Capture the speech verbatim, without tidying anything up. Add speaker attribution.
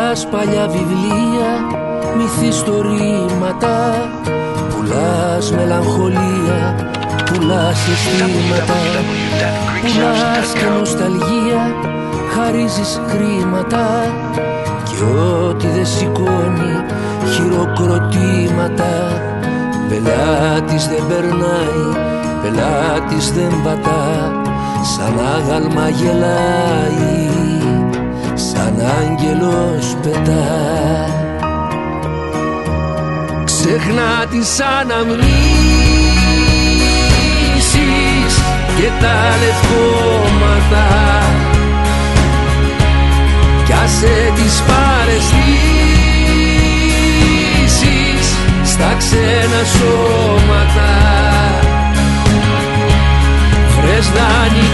Speaker 1: Πουλάς παλιά βιβλία, μυθιστορήματα, πουλάς μελαγχολία, πουλάς αισθήματα, πουλάς και νοσταλγία, χαρίζεις χρήματα και ό,τι δεν σηκώνει χειροκροτήματα. Πελάτης δεν περνάει, πελάτης δεν πατά, σαν άγαλμα γελάει, σαν άγγελος πετά. Ξεχνά τις αναμνήσεις και τα λευκόματα κι άσε τις παραισθήσεις στα ξένα σώματα. Βρες δάνει